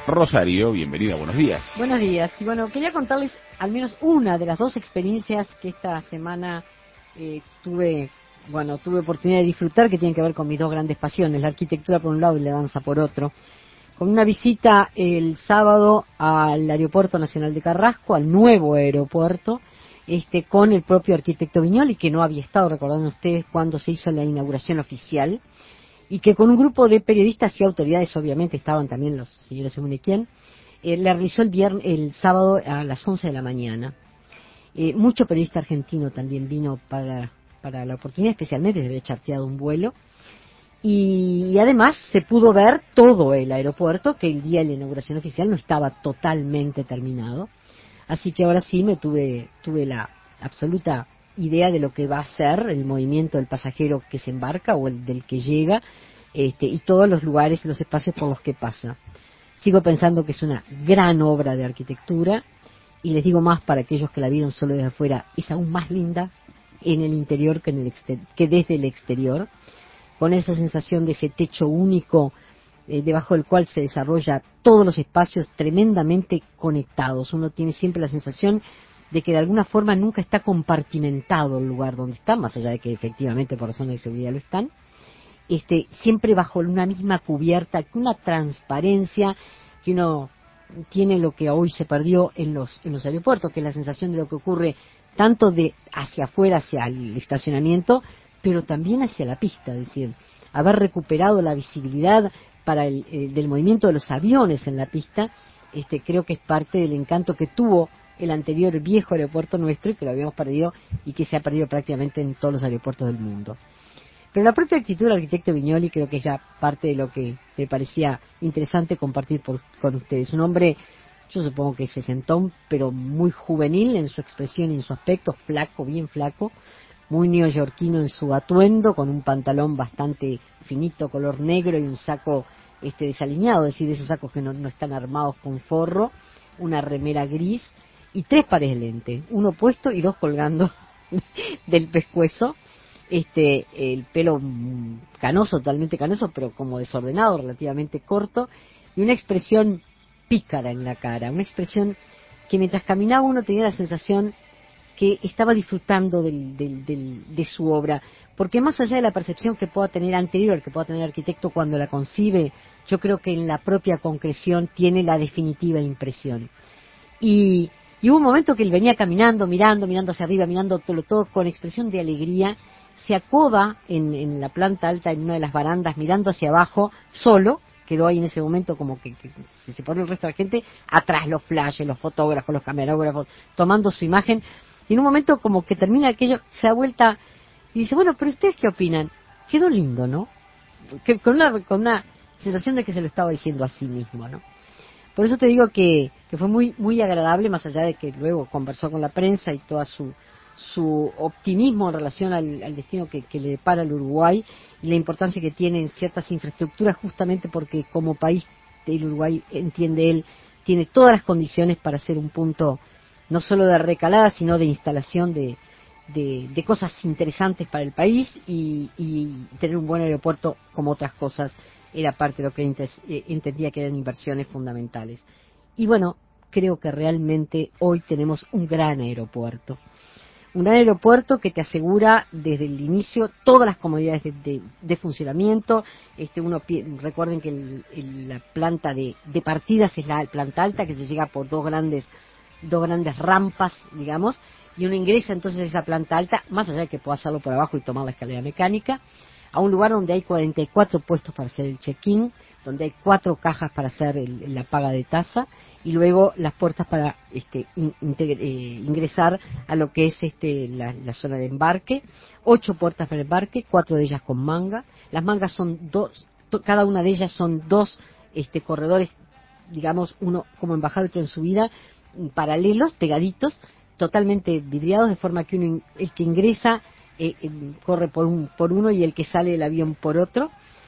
Rosario, bienvenida, buenos días. Buenos días. Y bueno, quería contarles al menos una de las dos experiencias que esta semana tuve oportunidad de disfrutar, que tienen que ver con mis dos grandes pasiones, la arquitectura por un lado y la danza por otro. Con una visita el sábado al Aeropuerto Nacional de Carrasco, al nuevo aeropuerto, con el propio arquitecto Viñoly, que no había estado, recordando ustedes, cuando se hizo la inauguración oficial, y que con un grupo de periodistas y autoridades, obviamente estaban también los señores según de quién, le realizó el sábado a las 11 de la mañana. Mucho periodista argentino también vino para la oportunidad, especialmente se había charteado un vuelo. Y además se pudo ver todo el aeropuerto, que el día de la inauguración oficial no estaba totalmente terminado. Así que ahora sí tuve la absoluta idea de lo que va a ser el movimiento del pasajero que se embarca o el del que llega, y todos los lugares y los espacios por los que pasa. Sigo pensando que es una gran obra de arquitectura, y les digo más, para aquellos que la vieron solo desde afuera, es aún más linda en el interior que desde el exterior, con esa sensación de ese techo único, debajo del cual se desarrolla todos los espacios tremendamente conectados. Uno tiene siempre la sensación de que de alguna forma nunca está compartimentado el lugar donde está, más allá de que efectivamente por razones de seguridad lo están, siempre bajo una misma cubierta, una transparencia que uno tiene, lo que hoy se perdió en los aeropuertos, que es la sensación de lo que ocurre tanto de hacia afuera, hacia el estacionamiento, pero también hacia la pista, es decir, haber recuperado la visibilidad del movimiento de los aviones en la pista, creo que es parte del encanto que tuvo el anterior viejo aeropuerto nuestro, y que lo habíamos perdido y que se ha perdido prácticamente en todos los aeropuertos del mundo. Pero la propia actitud del arquitecto Viñoly creo que es ya parte de lo que me parecía interesante compartir con ustedes. Un hombre, yo supongo que sesentón, pero muy juvenil en su expresión y en su aspecto, flaco, bien flaco, muy neoyorquino en su atuendo, con un pantalón bastante finito, color negro, y un saco desaliñado, es decir, de esos sacos que no están armados con forro, una remera gris y 3 pares de lente, uno puesto y 2 colgando del pescuezo. El pelo canoso, totalmente canoso, pero como desordenado, relativamente corto, y una expresión pícara en la cara, una expresión que mientras caminaba uno tenía la sensación que estaba disfrutando de su obra, porque más allá de la percepción que pueda tener anterior, que pueda tener el arquitecto cuando la concibe, yo creo que en la propia concreción tiene la definitiva impresión. Y hubo un momento que él venía caminando, mirando hacia arriba, mirando todo con expresión de alegría, se acoda en la planta alta, en una de las barandas, mirando hacia abajo, solo, quedó ahí en ese momento como que se separó el resto de la gente, atrás los flashes, los fotógrafos, los camarógrafos, tomando su imagen, y en un momento como que termina aquello, se da vuelta y dice, bueno, pero ¿ustedes qué opinan? Quedó lindo, ¿no? Con una sensación de que se lo estaba diciendo a sí mismo, ¿no? Por eso te digo que fue muy muy agradable, más allá de que luego conversó con la prensa y toda su optimismo en relación al destino que le depara al Uruguay, y la importancia que tiene en ciertas infraestructuras, justamente porque como país el Uruguay, entiende él, tiene todas las condiciones para ser un punto no solo de recalada, sino de instalación de cosas interesantes para el país, y tener un buen aeropuerto, como otras cosas, era parte de lo que entendía que eran inversiones fundamentales. Y bueno, creo que realmente hoy tenemos un gran aeropuerto. Un gran aeropuerto que te asegura desde el inicio todas las comodidades de funcionamiento. Recuerden que la planta de partidas es la planta alta, que se llega por dos grandes rampas, digamos, y uno ingresa entonces a esa planta alta, más allá de que pueda hacerlo por abajo y tomar la escalera mecánica, a un lugar donde hay 44 puestos para hacer el check-in, donde hay 4 cajas para hacer la paga de tasa, y luego las puertas para ingresar a lo que es la zona de embarque. 8 puertas para embarque, 4 de ellas con manga. Las mangas son 2, cada una de ellas son 2 corredores, digamos, uno como en bajada y otro en subida, paralelos, pegaditos, totalmente vidriados, de forma que el que ingresa corre por uno y el que sale del avión por otro.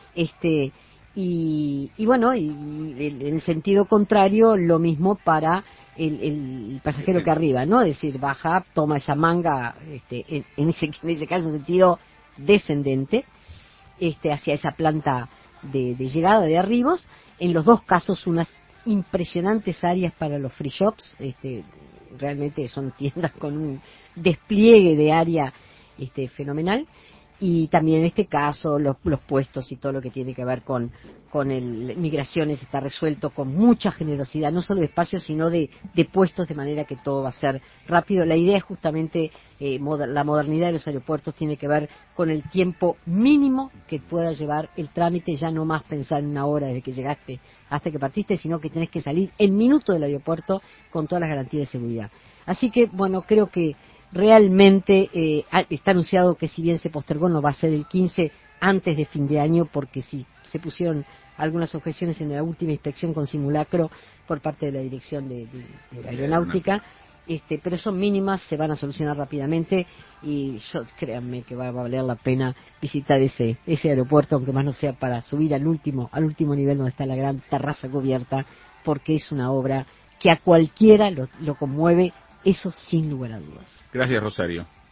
Y bueno, y en el sentido contrario, lo mismo para el pasajero que arriba, ¿no? Es decir, baja, toma esa manga, en ese caso, en sentido descendente, hacia esa planta de llegada de arribos. En los dos casos, unas impresionantes áreas para los free shops, realmente son tiendas con un despliegue de área fenomenal. Y también en este caso los puestos y todo lo que tiene que ver con migraciones está resuelto con mucha generosidad, no solo de espacios sino de puestos, de manera que todo va a ser rápido. La idea es justamente la modernidad de los aeropuertos tiene que ver con el tiempo mínimo que pueda llevar el trámite, ya no más pensar en una hora desde que llegaste hasta que partiste, sino que tenés que salir en minuto del aeropuerto con todas las garantías de seguridad. Así que, bueno, creo que realmente está anunciado que si bien se postergó no va a ser el 15 antes de fin de año, porque sí se pusieron algunas objeciones en la última inspección con simulacro por parte de la Dirección de Aeronáutica, pero son mínimas, se van a solucionar rápidamente y créanme que va a valer la pena visitar ese aeropuerto, aunque más no sea para subir al último nivel donde está la gran terraza cubierta, porque es una obra que a cualquiera lo conmueve. Eso sin lugar a dudas. Gracias, Rosario.